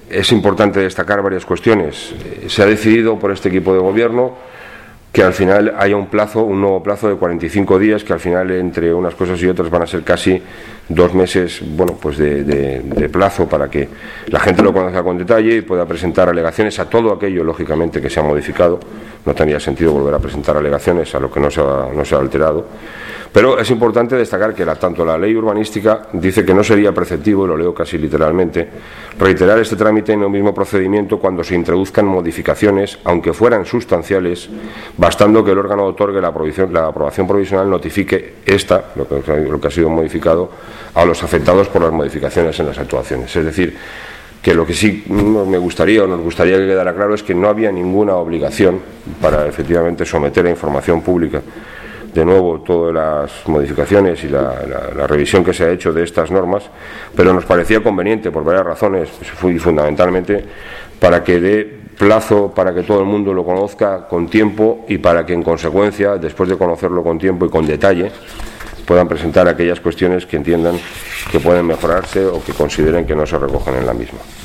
es importante destacar varias cuestiones. Se ha decidido por este equipo de gobierno que al final haya un nuevo plazo de 45 días, que al final entre unas cosas y otras van a ser casi 2 meses, bueno, pues de plazo para que la gente lo conozca con detalle y pueda presentar alegaciones a todo aquello, lógicamente, que se ha modificado. No tendría sentido volver a presentar alegaciones a lo que no se ha alterado. Pero es importante destacar que tanto la ley urbanística dice que no sería preceptivo, y lo leo casi literalmente, reiterar este trámite en el mismo procedimiento cuando se introduzcan modificaciones, aunque fueran sustanciales, bastando que el órgano otorgue la aprobación provisional notifique lo que ha sido modificado, a los afectados por las modificaciones en las actuaciones. Es decir, que lo que sí me gustaría o nos gustaría que quedara claro es que no había ninguna obligación para efectivamente someter a información pública de nuevo todas las modificaciones y la revisión que se ha hecho de estas normas, pero nos parecía conveniente por varias razones, y fundamentalmente para que dé plazo para que todo el mundo lo conozca con tiempo y para que en consecuencia, después de conocerlo con tiempo y con detalle, puedan presentar aquellas cuestiones que entiendan que pueden mejorarse o que consideren que no se recogen en la misma.